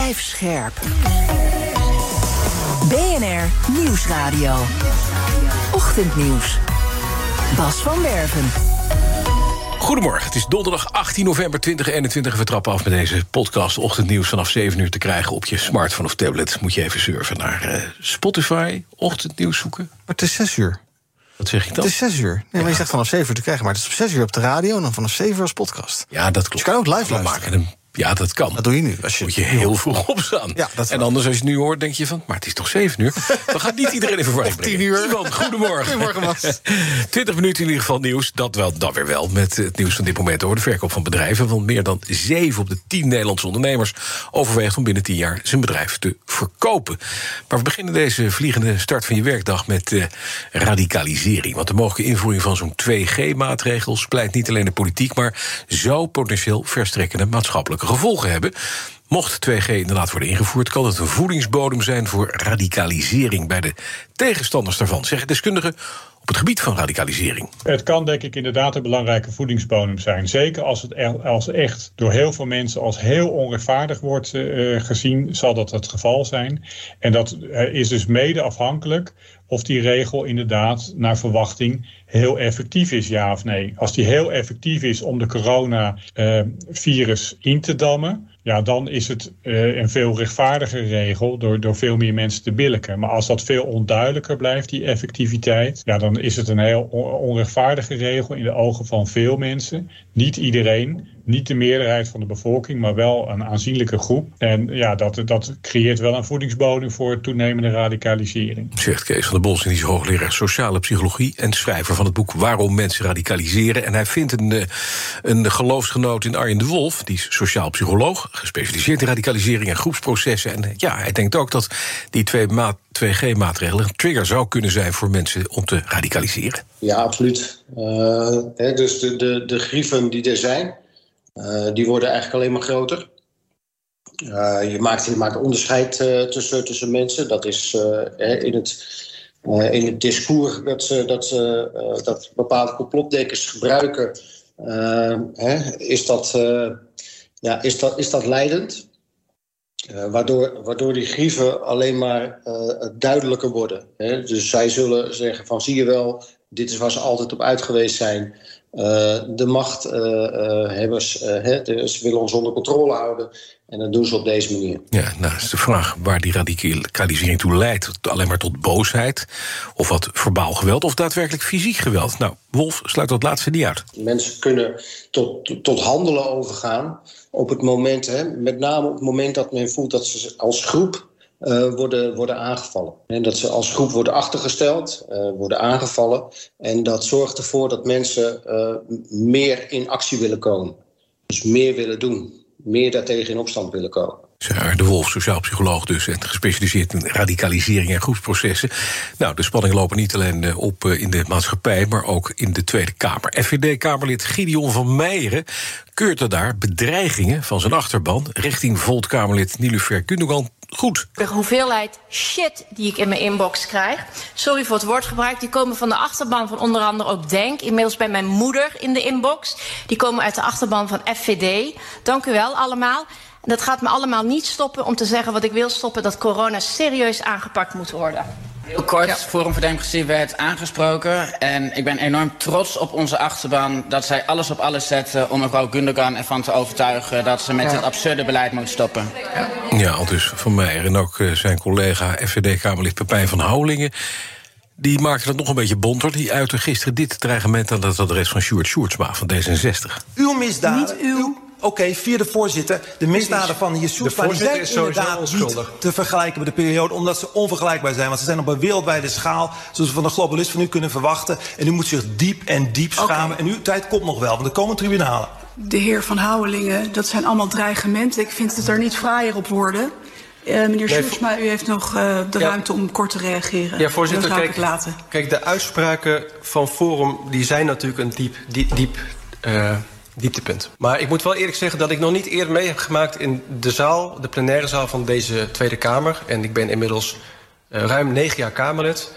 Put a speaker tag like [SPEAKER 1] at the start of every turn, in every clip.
[SPEAKER 1] Blijf scherp. BNR Nieuwsradio. Ochtendnieuws. Bas van Werven.
[SPEAKER 2] Goedemorgen, het is donderdag 18 november 2021. We trappen af met deze podcast Ochtendnieuws vanaf 7 uur te krijgen op je smartphone of tablet. Moet je even surfen naar Spotify, Ochtendnieuws zoeken.
[SPEAKER 3] Maar het is 6 uur.
[SPEAKER 2] Wat zeg ik dan?
[SPEAKER 3] Het is 6 uur. Nee, maar je zegt vanaf 7 uur te krijgen, maar het is op 6 uur op de radio en dan vanaf 7 uur als podcast.
[SPEAKER 2] Ja, dat klopt.
[SPEAKER 3] Dus je kan ook live luisteren.
[SPEAKER 2] Ja, dat kan.
[SPEAKER 3] Dat doe je nu.
[SPEAKER 2] Moet je heel vroeg opstaan.
[SPEAKER 3] Ja, dat
[SPEAKER 2] en anders, als je het nu hoort, denk je van, maar het is toch 7 uur? Dan gaat niet iedereen in verwarring brengen.
[SPEAKER 3] 10 uur.
[SPEAKER 2] Ivan, goedemorgen.
[SPEAKER 3] Goedemorgen, Bas.
[SPEAKER 2] 20 minuten in ieder geval nieuws. Dat weer wel met het nieuws van dit moment over de verkoop van bedrijven. Want meer dan 7 op de 10 Nederlandse ondernemers overweegt om binnen 10 jaar zijn bedrijf te verkopen. Maar we beginnen deze vliegende start van je werkdag met radicalisering. Want de mogelijke invoering van zo'n 2G-maatregels pleit niet alleen de politiek, maar zou potentieel verstrekkende maatschappelijke gevolgen hebben. Mocht 2G inderdaad worden ingevoerd, kan het een voedingsbodem zijn voor radicalisering bij de tegenstanders daarvan, zeggen deskundigen op het gebied van radicalisering.
[SPEAKER 4] Het kan denk ik inderdaad een belangrijke voedingsbodem zijn. Zeker als echt door heel veel mensen als heel onrechtvaardig wordt gezien, zal dat het geval zijn. En dat is dus mede afhankelijk of die regel inderdaad naar verwachting heel effectief is, ja of nee. Als die heel effectief is om de coronavirus in te dammen, ja, dan is het een veel rechtvaardiger regel door veel meer mensen te billijken. Maar als dat veel onduidelijker blijft, die effectiviteit, ja, dan is het een heel onrechtvaardige regel in de ogen van veel mensen. Niet iedereen, niet de meerderheid van de bevolking, maar wel een aanzienlijke groep. En ja, dat creëert wel een voedingsbodem voor toenemende radicalisering.
[SPEAKER 2] Zegt Kees van der Bos, die is hoogleraar sociale psychologie en schrijver van het boek Waarom mensen radicaliseren. En hij vindt een geloofsgenoot in Arjen de Wolf, die is sociaal psycholoog, gespecialiseerd in radicalisering en groepsprocessen. En ja, hij denkt ook dat die 2G-maatregelen een trigger zou kunnen zijn voor mensen om te radicaliseren.
[SPEAKER 5] Ja, absoluut. Dus de grieven die er zijn, die worden eigenlijk alleen maar groter. Je maakt onderscheid tussen mensen. Dat is in het discours dat bepaalde complotdenkers gebruiken, is dat leidend. Waardoor die grieven alleen maar duidelijker worden. Dus zij zullen zeggen van, zie je wel, dit is waar ze altijd op uit geweest zijn. De machthebbers, ze willen ons onder controle houden. En dat doen ze op deze manier.
[SPEAKER 2] Ja, nou is de vraag waar die radicalisering toe leidt. Alleen maar tot boosheid, of wat verbaal geweld, of daadwerkelijk fysiek geweld. Nou, Wolf sluit dat laatste niet uit.
[SPEAKER 5] Mensen kunnen tot handelen overgaan op het moment, met name op het moment dat men voelt dat ze als groep worden aangevallen. En dat ze als groep worden achtergesteld, worden aangevallen. En dat zorgt ervoor dat mensen meer in actie willen komen. Dus meer willen doen. Meer daartegen in opstand willen komen.
[SPEAKER 2] De Wolf, sociaal psycholoog dus, en gespecialiseerd in radicalisering en groepsprocessen. Nou, de spanningen lopen niet alleen op in de maatschappij, maar ook in de Tweede Kamer. FVD-Kamerlid Gideon van Meijeren keurt daar bedreigingen van zijn achterban richting Volt-Kamerlid Niloufer Gundogan goed.
[SPEAKER 6] De hoeveelheid shit die ik in mijn inbox krijg, sorry voor het woordgebruik, die komen van de achterban van onder andere ook Denk, inmiddels bij mijn moeder in de inbox. Die komen uit de achterban van FVD. Dank u wel allemaal. Dat gaat me allemaal niet stoppen om te zeggen wat ik wil stoppen, dat corona serieus aangepakt moet worden.
[SPEAKER 7] Heel kort, Forum voor Democratie werd aangesproken. En ik ben enorm trots op onze achterban dat zij alles op alles zetten om mevrouw Gundogan ervan te overtuigen dat ze met het absurde beleid moet stoppen.
[SPEAKER 2] Ja, al dus Van Meijer en ook zijn collega FVD-Kamerlid Pepijn van Houwelingen. Die maakte het nog een beetje bonter. Die uitte gisteren dit dreigement aan het adres van Sjoerd Sjoerdsma van D66.
[SPEAKER 8] Uw misdaden.
[SPEAKER 9] Niet uw.
[SPEAKER 8] Oké, vierde voorzitter. De misdaden van de heer Sjoerdsma zijn inderdaad onschuldig. Niet te vergelijken met de periode, omdat ze onvergelijkbaar zijn. Want ze zijn op een wereldwijde schaal, zoals we van de globalist van u kunnen verwachten. En u moet zich diep schamen. En uw tijd komt nog wel, want er komen tribunalen.
[SPEAKER 9] De heer Van Houwelingen, dat zijn allemaal dreigementen. Ik vind het er niet fraaier op worden. Meneer Sjoerdsma, u heeft nog de ruimte om kort te reageren.
[SPEAKER 10] Ja, voorzitter, kijk, de uitspraken van Forum die zijn natuurlijk een diep dieptepunt. Maar ik moet wel eerlijk zeggen dat ik nog niet eerder mee heb gemaakt in de plenaire zaal van deze Tweede Kamer. En ik ben inmiddels ruim 9 jaar Kamerlid.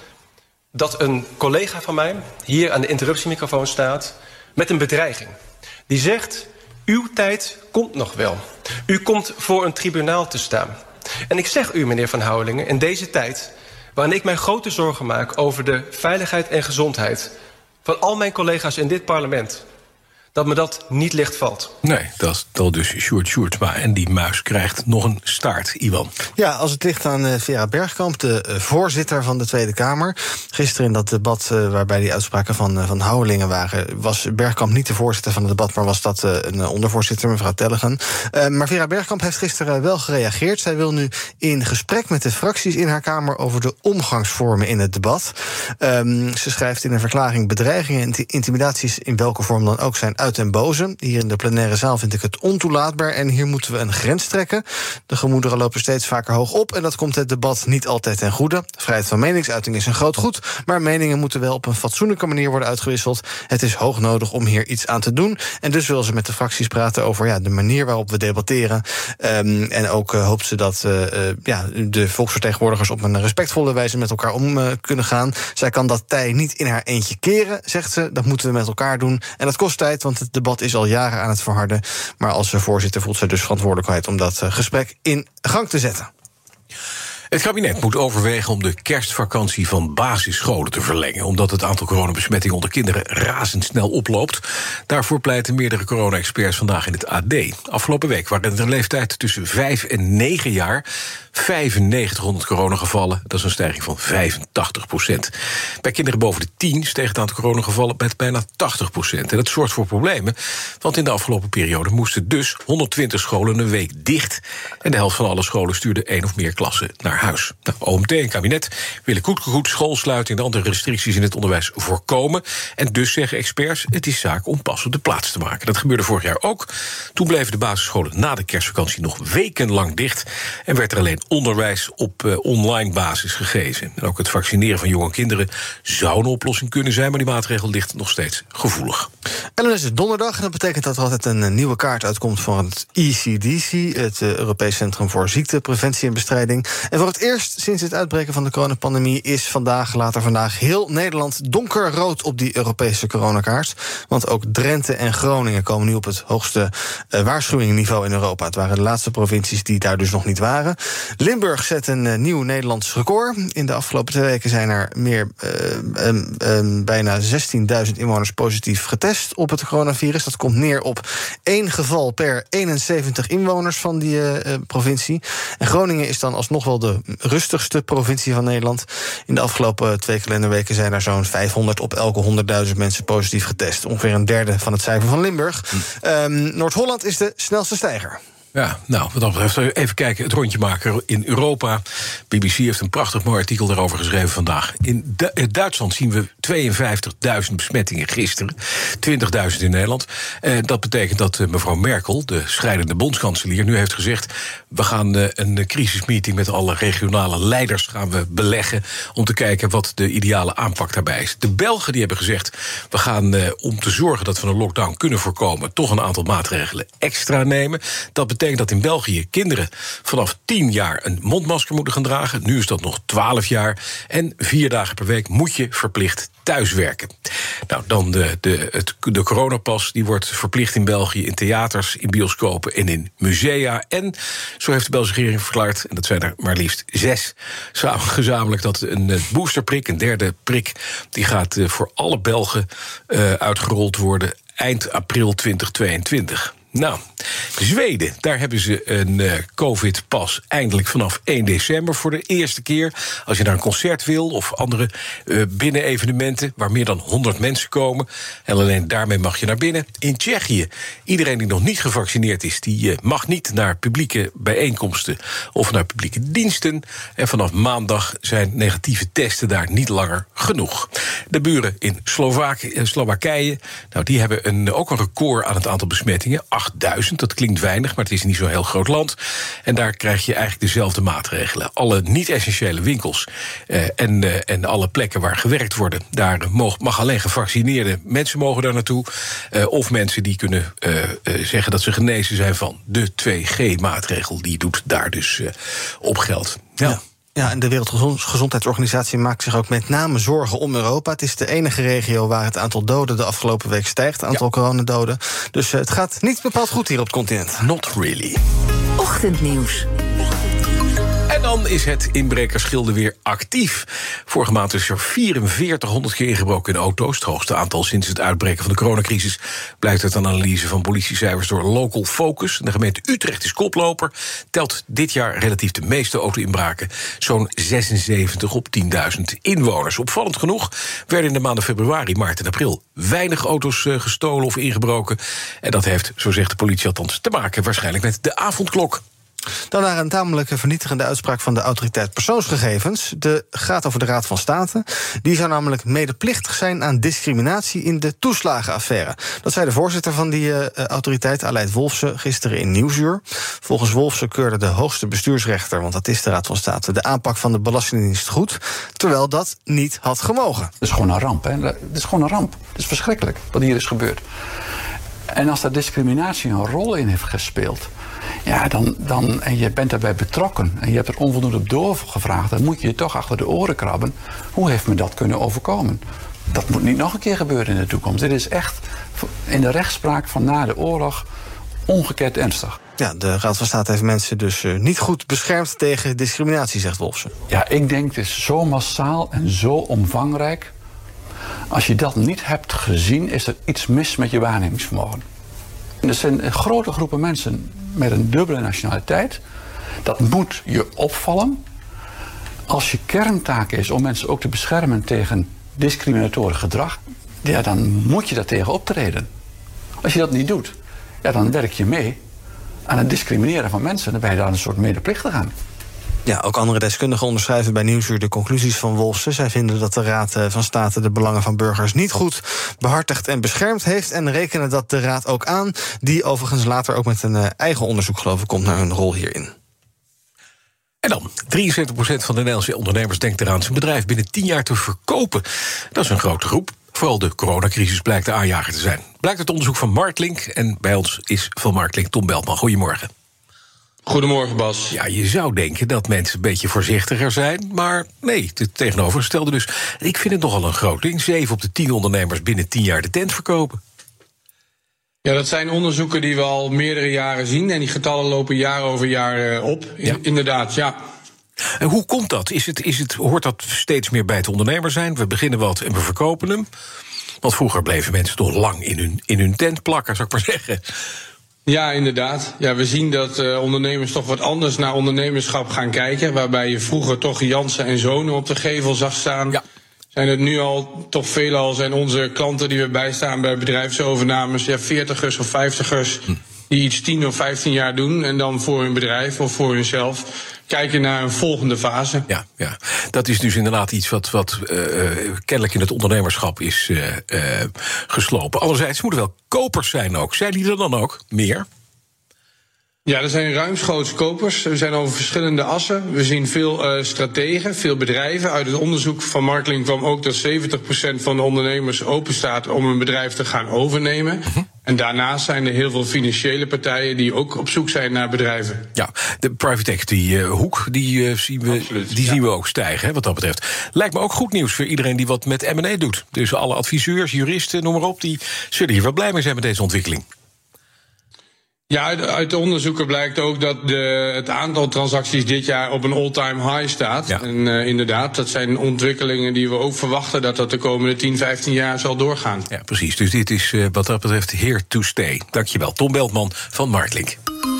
[SPEAKER 10] Dat een collega van mij hier aan de interruptiemicrofoon staat met een bedreiging. Die zegt, Uw tijd komt nog wel. U komt voor een tribunaal te staan. En ik zeg u, meneer Van Houwelingen, in deze tijd waarin ik mij grote zorgen maak over de veiligheid en gezondheid van al mijn collega's in dit parlement, dat me dat niet licht valt.
[SPEAKER 2] Nee, dat is dus Sjoerd Sjoerdsma. En die muis krijgt nog een staart, Iwan.
[SPEAKER 3] Ja, als het ligt aan Vera Bergkamp, de voorzitter van de Tweede Kamer. Gisteren in dat debat waarbij die uitspraken van Houwelingen waren, was Bergkamp niet de voorzitter van het debat, maar was dat een ondervoorzitter, mevrouw Tellegen. Maar Vera Bergkamp heeft gisteren wel gereageerd. Zij wil nu in gesprek met de fracties in haar Kamer over de omgangsvormen in het debat. Ze schrijft in een verklaring: bedreigingen en intimidaties in welke vorm dan ook zijn uit den boze. Hier in de plenaire zaal vind ik het ontoelaatbaar en hier moeten we een grens trekken. De gemoederen lopen steeds vaker hoog op en dat komt het debat niet altijd ten goede. Vrijheid van meningsuiting is een groot goed, maar meningen moeten wel op een fatsoenlijke manier worden uitgewisseld. Het is hoog nodig om hier iets aan te doen. En dus wil ze met de fracties praten over de manier waarop we debatteren. En ook hoopt ze dat de volksvertegenwoordigers op een respectvolle wijze met elkaar om kunnen gaan. Zij kan dat tij niet in haar eentje keren, zegt ze. Dat moeten we met elkaar doen. En dat kost tijd, want het debat is al jaren aan het verharden. Maar als voorzitter voelt zij dus verantwoordelijkheid om dat gesprek in gang te zetten.
[SPEAKER 2] Het kabinet moet overwegen om de kerstvakantie van basisscholen te verlengen, omdat het aantal coronabesmettingen onder kinderen razendsnel oploopt. Daarvoor pleiten meerdere corona-experts vandaag in het AD. Afgelopen week waren er een leeftijd tussen 5 en 9 jaar 9500 coronagevallen. Dat is een stijging van 85%. Bij kinderen boven de 10 steeg het aantal coronagevallen met bijna 80%. En dat zorgt voor problemen, want in de afgelopen periode moesten dus 120 scholen een week dicht. En de helft van alle scholen stuurde 1 of meer klassen naar huis. OMT en kabinet willen goed schoolsluiting en andere restricties in het onderwijs voorkomen. En dus zeggen experts, het is zaak om pas op de plaats te maken. Dat gebeurde vorig jaar ook. Toen bleven de basisscholen na de kerstvakantie nog wekenlang dicht en werd er alleen onderwijs op online basis gegeven. En ook het vaccineren van jonge kinderen zou een oplossing kunnen zijn, maar die maatregel ligt nog steeds gevoelig.
[SPEAKER 3] En dan is het donderdag en dat betekent dat er altijd een nieuwe kaart uitkomt van het ECDC, het Europees Centrum voor Ziektepreventie en Bestrijding. En voor het eerst sinds het uitbreken van de coronapandemie is later vandaag heel Nederland donkerrood op die Europese coronakaart. Want ook Drenthe en Groningen komen nu op het hoogste waarschuwingsniveau in Europa. Het waren de laatste provincies die daar dus nog niet waren. Limburg zet een nieuw Nederlands record. In de afgelopen 2 weken zijn er bijna 16.000 inwoners positief getest op het coronavirus. Dat komt neer op 1 geval per 71 inwoners van die provincie. En Groningen is dan alsnog wel de rustigste provincie van Nederland. In de afgelopen 2 kalenderweken zijn er zo'n 500 op elke 100.000 mensen positief getest. Ongeveer een derde van het cijfer van Limburg. Noord-Holland is de snelste stijger.
[SPEAKER 2] Ja, nou, wat dat betreft even kijken, het rondje maken in Europa. BBC heeft een prachtig mooi artikel daarover geschreven vandaag. In Duitsland zien we 52.000 besmettingen gisteren. 20.000 in Nederland. Dat betekent dat mevrouw Merkel, de scheidende bondskanselier, nu heeft gezegd: we gaan een crisismeeting met alle regionale leiders gaan we beleggen om te kijken wat de ideale aanpak daarbij is. De Belgen die hebben gezegd: we gaan om te zorgen dat we een lockdown kunnen voorkomen, toch een aantal maatregelen extra nemen. Dat betekent dat in België kinderen vanaf 10 jaar een mondmasker moeten gaan dragen. Nu is dat nog 12 jaar. En 4 dagen per week moet je verplicht thuiswerken. Nou, dan de coronapas, die wordt verplicht in België in theaters, in bioscopen en in musea. En, zo heeft de Belgische regering verklaard, en dat zijn er maar liefst 6, gezamenlijk, dat een boosterprik, een derde prik, die gaat voor alle Belgen uitgerold worden eind april 2022. Nou, Zweden, daar hebben ze een COVID-pas eindelijk vanaf 1 december voor de eerste keer. Als je naar een concert wil of andere binnenevenementen waar meer dan 100 mensen komen. En alleen daarmee mag je naar binnen. In Tsjechië, iedereen die nog niet gevaccineerd is, die mag niet naar publieke bijeenkomsten of naar publieke diensten. En vanaf maandag zijn negatieve testen daar niet langer genoeg. De buren in Slowakije, nou, die hebben ook een record aan het aantal besmettingen. 8000, dat klinkt weinig, maar het is niet zo'n heel groot land. En daar krijg je eigenlijk dezelfde maatregelen. Alle niet-essentiële winkels en alle plekken waar gewerkt worden, daar mag alleen gevaccineerde mensen mogen daar naartoe. Of mensen die kunnen zeggen dat ze genezen zijn van de 2G-maatregel. Die doet daar dus op geld. Ja.
[SPEAKER 3] Ja, en de Wereldgezondheidsorganisatie maakt zich ook met name zorgen om Europa. Het is de enige regio waar het aantal doden de afgelopen week stijgt. Het aantal coronadoden. Dus het gaat niet bepaald goed hier op het continent.
[SPEAKER 2] Not really.
[SPEAKER 1] Ochtendnieuws.
[SPEAKER 2] En dan is het inbrekersgilde weer actief. Vorige maand is er 4400 keer ingebroken in auto's. Het hoogste aantal sinds het uitbreken van de coronacrisis. Blijkt uit een analyse van politiecijfers door Local Focus. De gemeente Utrecht is koploper. Telt dit jaar relatief de meeste auto-inbraken. Zo'n 76 op 10.000 inwoners. Opvallend genoeg werden in de maanden februari, maart en april weinig auto's gestolen of ingebroken. En dat heeft, zo zegt de politie althans, te maken waarschijnlijk met de avondklok.
[SPEAKER 3] Dan naar een tamelijk vernietigende uitspraak van de Autoriteit Persoonsgegevens. De gaat over de Raad van State. Die zou namelijk medeplichtig zijn aan discriminatie in de toeslagenaffaire. Dat zei de voorzitter van die autoriteit, Aleid Wolfse, gisteren in Nieuwsuur. Volgens Wolfse keurde de hoogste bestuursrechter, want dat is de Raad van State, de aanpak van de Belastingdienst goed, terwijl dat niet had gemogen.
[SPEAKER 11] Dat is gewoon een ramp, hè? Dat is gewoon een ramp. Het is verschrikkelijk wat hier is gebeurd. En als daar discriminatie een rol in heeft gespeeld, ja, dan, en je bent daarbij betrokken en je hebt er onvoldoende op doorgevraagd, dan moet je je toch achter de oren krabben. Hoe heeft me dat kunnen overkomen? Dat moet niet nog een keer gebeuren in de toekomst. Dit is echt in de rechtspraak van na de oorlog ongekend ernstig.
[SPEAKER 3] Ja, de Raad van State heeft mensen dus niet goed beschermd tegen discriminatie, zegt Wolfsen.
[SPEAKER 11] Ja, ik denk het is zo massaal en zo omvangrijk. Als je dat niet hebt gezien, is er iets mis met je waarnemingsvermogen. Er zijn grote groepen mensen met een dubbele nationaliteit. Dat moet je opvallen. Als je kerntaak is om mensen ook te beschermen tegen discriminatorisch gedrag, ja, dan moet je daar tegen optreden. Als je dat niet doet, ja, dan werk je mee aan het discrimineren van mensen. Dan ben je daar een soort medeplichtig aan.
[SPEAKER 3] Ja, ook andere deskundigen onderschrijven bij Nieuwsuur de conclusies van Wolfsen. Zij vinden dat de Raad van State de belangen van burgers niet goed behartigd en beschermd heeft, en rekenen dat de Raad ook aan, die overigens later ook met een eigen onderzoek, geloof ik, komt naar hun rol hierin.
[SPEAKER 2] En dan, 73% van de Nederlandse ondernemers denkt eraan zijn bedrijf binnen 10 jaar te verkopen. Dat is een grote groep. Vooral de coronacrisis blijkt de aanjager te zijn. Blijkt uit onderzoek van Marktlink. En bij ons is van Marktlink Tom Beltman. Goedemorgen.
[SPEAKER 12] Goedemorgen, Bas.
[SPEAKER 2] Ja, je zou denken dat mensen een beetje voorzichtiger zijn, maar nee, het tegenovergestelde dus. Ik vind het nogal een groot ding. 7 op de 10 ondernemers binnen 10 jaar de tent verkopen.
[SPEAKER 12] Ja, dat zijn onderzoeken die we al meerdere jaren zien. En die getallen lopen jaar over jaar op. Ja. Inderdaad, ja.
[SPEAKER 2] En hoe komt dat? Hoort dat steeds meer bij het ondernemer zijn? We beginnen wat en we verkopen hem. Want vroeger bleven mensen toch lang in hun tent plakken, zou ik maar zeggen.
[SPEAKER 12] Ja, inderdaad. Ja, we zien dat ondernemers toch wat anders naar ondernemerschap gaan kijken. Waarbij je vroeger toch Jansen en Zonen op de gevel zag staan. Ja. Zijn het nu al toch veelal zijn onze klanten die we bijstaan bij bedrijfsovernames, ja, 40ers of 50ers die iets 10 of 15 jaar doen en dan voor hun bedrijf of voor hunzelf kijken naar een volgende fase.
[SPEAKER 2] Ja, dat is dus inderdaad iets wat kennelijk in het ondernemerschap is geslopen. Anderzijds moeten wel kopers zijn ook. Zijn die er dan ook meer?
[SPEAKER 12] Ja, er zijn ruimschoots kopers. We zijn over verschillende assen. We zien veel strategen, veel bedrijven. Uit het onderzoek van Marktlink kwam ook dat 70% van de ondernemers openstaat om een bedrijf te gaan overnemen. En daarnaast zijn er heel veel financiële partijen die ook op zoek zijn naar bedrijven. Ja,
[SPEAKER 2] de private equity hoek, die zien we ook stijgen, hè, wat dat betreft. Lijkt me ook goed nieuws voor iedereen die wat met M&A doet. Dus alle adviseurs, juristen, noem maar op, die zullen hier wel blij mee zijn met deze ontwikkeling.
[SPEAKER 12] Ja, uit de onderzoeken blijkt ook dat het aantal transacties dit jaar op een all-time high staat. Ja. En inderdaad, dat zijn ontwikkelingen die we ook verwachten dat de komende 10, 15 jaar zal doorgaan.
[SPEAKER 2] Ja, precies. Dus dit is wat dat betreft here to stay. Dankjewel, Tom Beltman van Marktlink.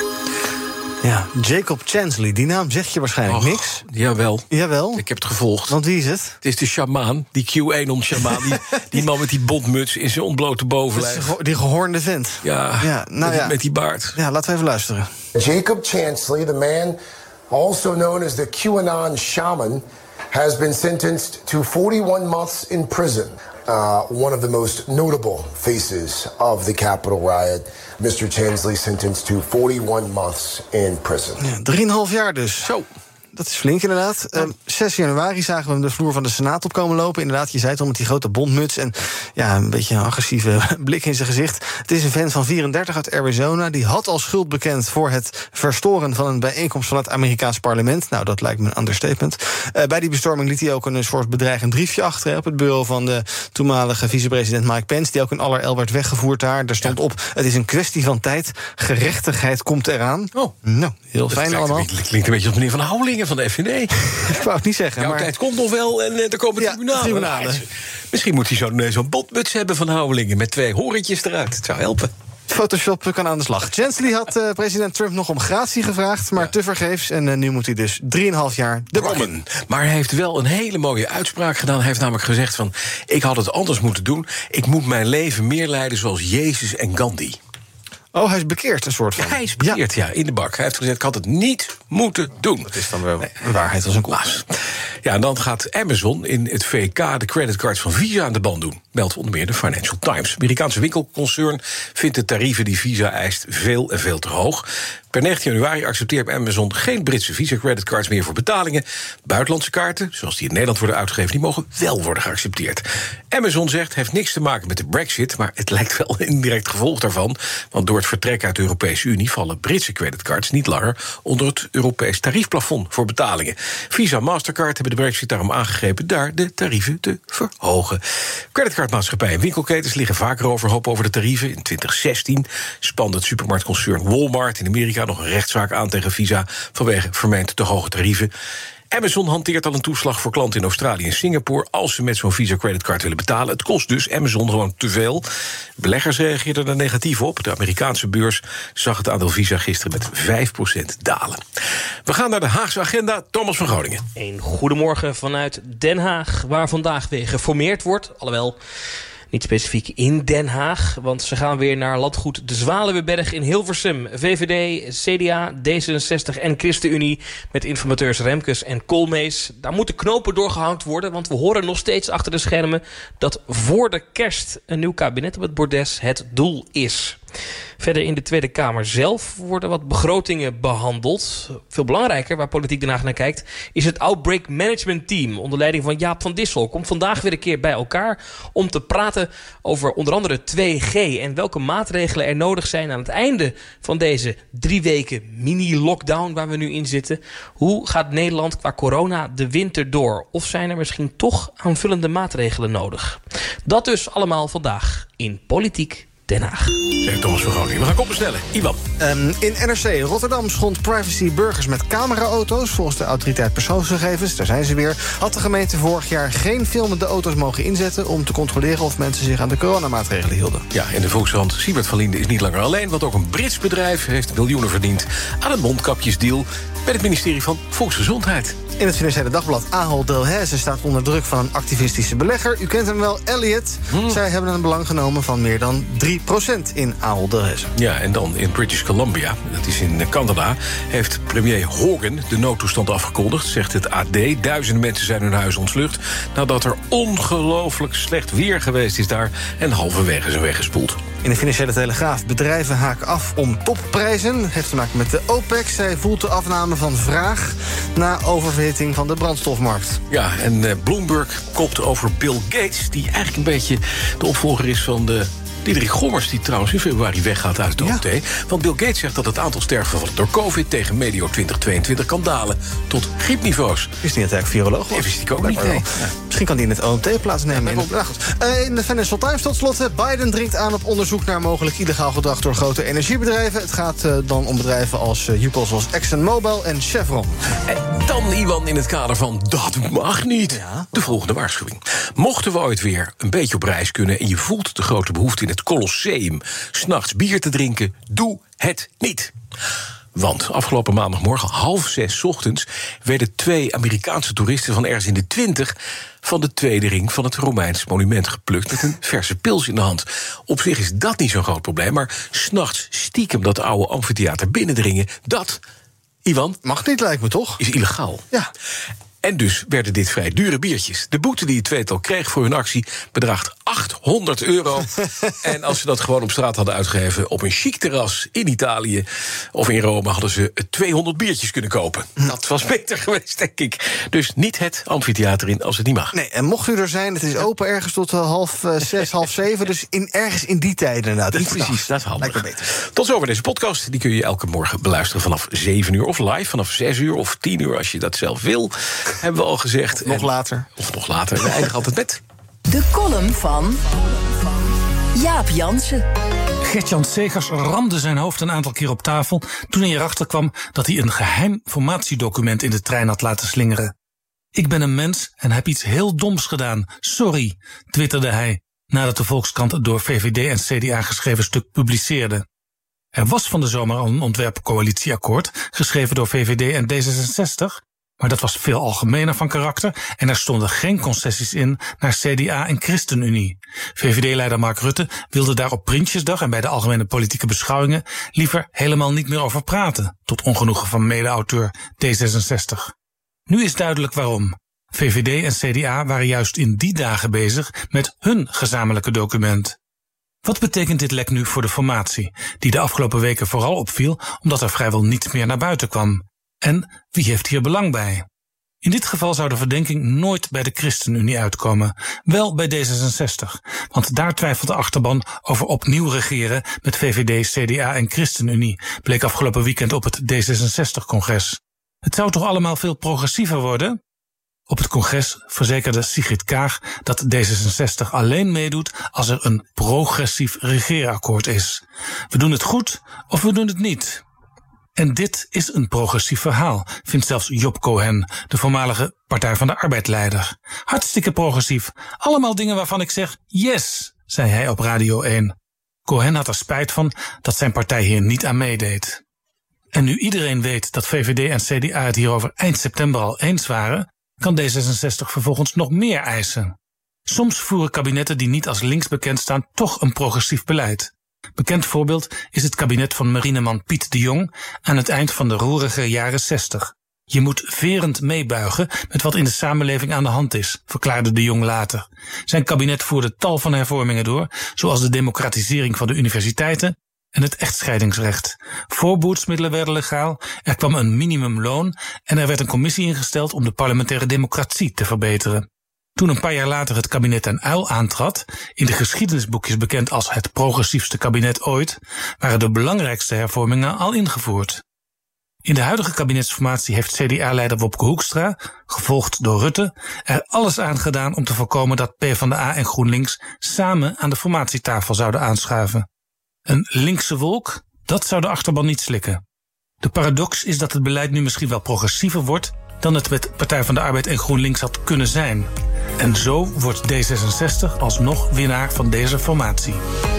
[SPEAKER 3] Ja, Jacob Chansley, die naam zegt je waarschijnlijk niks.
[SPEAKER 2] Jawel. Ik heb het gevolgd.
[SPEAKER 3] Want wie is het?
[SPEAKER 2] Het is de sjamaan, die QAnon-sjamaan. die man met die bontmuts in zijn ontblote bovenlijf.
[SPEAKER 3] Die gehoornde vent.
[SPEAKER 2] Ja, met die baard.
[SPEAKER 3] Ja, laten we even luisteren.
[SPEAKER 13] Jacob Chansley, the man also known as the QAnon shaman, has been sentenced to 41 months in prison. One of the most notable faces of the Capitol riot. Mr. Chansley sentenced to 41 months in prison.
[SPEAKER 3] Ja, 3,5 jaar dus.
[SPEAKER 2] Zo.
[SPEAKER 3] dat is flink inderdaad. 6 januari zagen we hem de vloer van de Senaat opkomen lopen. Inderdaad, je zei het al, met die grote bondmuts en een beetje een agressieve blik in zijn gezicht. Het is een vent van 34 uit Arizona. Die had al schuld bekend voor het verstoren van een bijeenkomst van het Amerikaans parlement. Nou, dat lijkt me een understatement. Bij die bestorming liet hij ook een soort bedreigend briefje achter op het bureau van de toenmalige vicepresident Mike Pence, die ook in aller el werd weggevoerd daar. Daar stond op: het is een kwestie van tijd. Gerechtigheid komt eraan.
[SPEAKER 2] Oh,
[SPEAKER 3] nou, heel fijn allemaal.
[SPEAKER 2] Het klinkt een beetje als meneer Van Houwelingen van de FVD.
[SPEAKER 3] Ik wou het niet zeggen.
[SPEAKER 2] Jouw tijd komt nog wel en er komen tribunalen. Misschien moet hij zo'n botmuts hebben van Houwelingen met 2 horentjes eruit. Het zou helpen.
[SPEAKER 3] Photoshop kan aan de slag. Gensly had president Trump nog om gratie gevraagd, maar tevergeefs. En nu moet hij dus 3,5 jaar de bak in.
[SPEAKER 2] Maar hij heeft wel een hele mooie uitspraak gedaan. Hij heeft namelijk gezegd van: ik had het anders moeten doen. Ik moet mijn leven meer leiden zoals Jezus en Gandhi.
[SPEAKER 3] Oh, hij is bekeerd, een soort van.
[SPEAKER 2] Ja, hij is bekeerd, in de bak. Hij heeft gezegd: ik had het niet moeten doen.
[SPEAKER 3] Dat is dan wel een waarheid als een koers.
[SPEAKER 2] Ja, en dan gaat Amazon in het VK de creditcards van Visa aan de band doen, meldt onder meer de Financial Times. Het Amerikaanse winkelconcern vindt de tarieven die Visa eist veel en veel te hoog. Per 19 januari accepteert Amazon geen Britse Visa-creditcards meer voor betalingen. Buitenlandse kaarten, zoals die in Nederland worden uitgegeven, die mogen wel worden geaccepteerd. Amazon zegt, heeft niks te maken met de Brexit, maar het lijkt wel een indirect gevolg daarvan. Want door het vertrek uit de Europese Unie vallen Britse creditcards niet langer onder het Europees tariefplafond voor betalingen. Visa en Mastercard hebben de Brexit daarom aangegrepen daar de tarieven te verhogen. Creditcardmaatschappijen en winkelketens liggen vaker overhoop over de tarieven. In 2016 spande het supermarktconcern Walmart in Amerika nog een rechtszaak aan tegen Visa vanwege vermeend te hoge tarieven. Amazon hanteert al een toeslag voor klanten in Australië en Singapore als ze met zo'n Visa-creditcard willen betalen. Het kost dus Amazon gewoon te veel. Beleggers reageerden er negatief op. De Amerikaanse beurs zag het aandeel Visa gisteren met 5% dalen. We gaan naar de Haagse agenda. Thomas van Groningen.
[SPEAKER 14] Een goedemorgen vanuit Den Haag, waar vandaag weer geformeerd wordt. Alhoewel niet specifiek in Den Haag, want ze gaan weer naar landgoed De Zwaluweberg in Hilversum. VVD, CDA, D66 en ChristenUnie met informateurs Remkes en Koolmees. Daar moeten knopen doorgehangt worden, want we horen nog steeds achter de schermen dat voor de kerst een nieuw kabinet op het bordes het doel is. Verder in de Tweede Kamer zelf worden wat begrotingen behandeld. Veel belangrijker, waar Politiek Den Haag naar kijkt, is het Outbreak Management Team onder leiding van Jaap van Dissel. Komt vandaag weer een keer bij elkaar om te praten over onder andere 2G en welke maatregelen er nodig zijn aan het einde van deze 3 weken mini-lockdown waar we nu in zitten. Hoe gaat Nederland qua corona de winter door? Of zijn er misschien toch aanvullende maatregelen nodig? Dat dus allemaal vandaag in Politiek Den Haag.
[SPEAKER 2] Zegt Thomas van Groningen. We gaan opbestellen. Ivan.
[SPEAKER 3] In NRC Rotterdam schond privacy burgers met cameraauto's. Volgens de autoriteit persoonsgegevens, daar zijn ze weer, had de gemeente vorig jaar geen filmende auto's mogen inzetten om te controleren of mensen zich aan de coronamaatregelen hielden.
[SPEAKER 2] Ja, in de Volkskrant, Siebert van Liende is niet langer alleen, want ook een Brits bedrijf heeft miljoenen verdiend aan een mondkapjesdeal bij het ministerie van Volksgezondheid.
[SPEAKER 3] In het Financiële Dagblad Ahold Delhaize staat onder druk van een activistische belegger. U kent hem wel, Elliott. Zij hebben een belang genomen van meer dan 3% in Ahold Delhaize.
[SPEAKER 2] Ja, en dan in British Columbia, dat is in Canada, heeft premier Hogan de noodtoestand afgekondigd, zegt het AD. Duizenden mensen zijn hun huis ontvlucht nadat er ongelooflijk slecht weer geweest is daar en halverwege zijn weggespoeld.
[SPEAKER 3] In de Financiële Telegraaf, bedrijven haken af om topprijzen. Heeft te maken met de OPEC. Zij voelt de afname van vraag na oververhitting van de brandstofmarkt.
[SPEAKER 2] Ja, en Bloomberg kopt over Bill Gates, die eigenlijk een beetje de opvolger is van de Diederik Gommers, die trouwens in februari weggaat uit de OMT. Want Bill Gates zegt dat het aantal sterfgevallen door COVID tegen medio 2022 kan dalen tot griepniveaus.
[SPEAKER 3] Is niet dat hij viroloog was?
[SPEAKER 2] Nee, wist ik ook niet. Nee.
[SPEAKER 3] Ja. Misschien kan hij in het OMT plaatsnemen. In de Financial Times tot slot. Biden dringt aan op onderzoek naar mogelijk illegaal gedrag door grote energiebedrijven. Het gaat dan om bedrijven als Yukos, zoals ExxonMobil en Chevron.
[SPEAKER 2] En dan, Iwan, in het kader van dat mag niet. Ja. De volgende waarschuwing. Mochten we ooit weer een beetje op reis kunnen en je voelt de grote behoefte in het Colosseum 's nachts bier te drinken, doe het niet. Want afgelopen maandagmorgen 5:30 ochtends werden 2 Amerikaanse toeristen van ergens in de 20 van de tweede ring van het Romeins monument geplukt met een verse pils in de hand. Op zich is dat niet zo'n groot probleem, maar 's nachts stiekem dat oude amfitheater binnendringen, dat, Iwan,
[SPEAKER 3] mag niet, lijkt me toch?
[SPEAKER 2] Is illegaal.
[SPEAKER 3] Ja.
[SPEAKER 2] En dus werden dit vrij dure biertjes. De boete die het tweetal kreeg voor hun actie bedraagt €800. En als ze dat gewoon op straat hadden uitgegeven op een chic terras in Italië of in Rome, hadden ze 200 biertjes kunnen kopen. Dat was beter geweest, denk ik. Dus niet het amfitheater in als het niet mag.
[SPEAKER 3] Nee, en mocht u er zijn, het is open ergens tot 6:30, 7:30. Dus ergens in die tijden inderdaad.
[SPEAKER 2] Precies, dat is handig.
[SPEAKER 3] Lijkt me beter.
[SPEAKER 2] Tot zover deze podcast. Die kun je elke morgen beluisteren vanaf 7 uur of live vanaf 6 uur of 10 uur als je dat zelf wil. Hebben we al gezegd.
[SPEAKER 3] Nog later.
[SPEAKER 2] Of nog later. We eindigen altijd met
[SPEAKER 1] de column van Jaap Jansen.
[SPEAKER 15] Gert-Jan Segers ramde zijn hoofd een aantal keer op tafel toen hij erachter kwam dat hij een geheim formatiedocument in de trein had laten slingeren. Ik ben een mens en heb iets heel doms gedaan. Sorry, twitterde hij, nadat de Volkskrant het door VVD en CDA geschreven stuk publiceerde. Er was van de zomer al een ontwerpcoalitieakkoord, geschreven door VVD en D66, maar dat was veel algemener van karakter en er stonden geen concessies in naar CDA en ChristenUnie. VVD-leider Mark Rutte wilde daar op Prinsjesdag en bij de algemene politieke beschouwingen liever helemaal niet meer over praten, tot ongenoegen van mede-auteur D66. Nu is duidelijk waarom. VVD en CDA waren juist in die dagen bezig met hun gezamenlijke document. Wat betekent dit lek nu voor de formatie, die de afgelopen weken vooral opviel omdat er vrijwel niets meer naar buiten kwam? En wie heeft hier belang bij? In dit geval zou de verdenking nooit bij de ChristenUnie uitkomen, wel bij D66, want daar twijfelt de achterban over opnieuw regeren met VVD, CDA en ChristenUnie, bleek afgelopen weekend op het D66-congres. Het zou toch allemaal veel progressiever worden? Op het congres verzekerde Sigrid Kaag dat D66 alleen meedoet als er een progressief regeerakkoord is. We doen het goed of we doen het niet. En dit is een progressief verhaal, vindt zelfs Job Cohen, de voormalige Partij van de Arbeid-leider. Hartstikke progressief. Allemaal dingen waarvan ik zeg, yes, zei hij op Radio 1. Cohen had er spijt van dat zijn partij hier niet aan meedeed. En nu iedereen weet dat VVD en CDA het hierover eind september al eens waren, kan D66 vervolgens nog meer eisen. Soms voeren kabinetten die niet als links bekend staan toch een progressief beleid. Bekend voorbeeld is het kabinet van marineman Piet de Jong aan het eind van de roerige jaren 60. Je moet verend meebuigen met wat in de samenleving aan de hand is, verklaarde de Jong later. Zijn kabinet voerde tal van hervormingen door, zoals de democratisering van de universiteiten en het echtscheidingsrecht. Voorboedsmiddelen werden legaal, er kwam een minimumloon en er werd een commissie ingesteld om de parlementaire democratie te verbeteren. Toen een paar jaar later het kabinet Den Uyl aantrad, in de geschiedenisboekjes bekend als het progressiefste kabinet ooit, waren de belangrijkste hervormingen al ingevoerd. In de huidige kabinetsformatie heeft CDA-leider Wopke Hoekstra, gevolgd door Rutte, er alles aan gedaan om te voorkomen dat PvdA en GroenLinks samen aan de formatietafel zouden aanschuiven. Een linkse wolk, dat zou de achterban niet slikken. De paradox is dat het beleid nu misschien wel progressiever wordt dan het met Partij van de Arbeid en GroenLinks had kunnen zijn. En zo wordt D66 alsnog winnaar van deze formatie.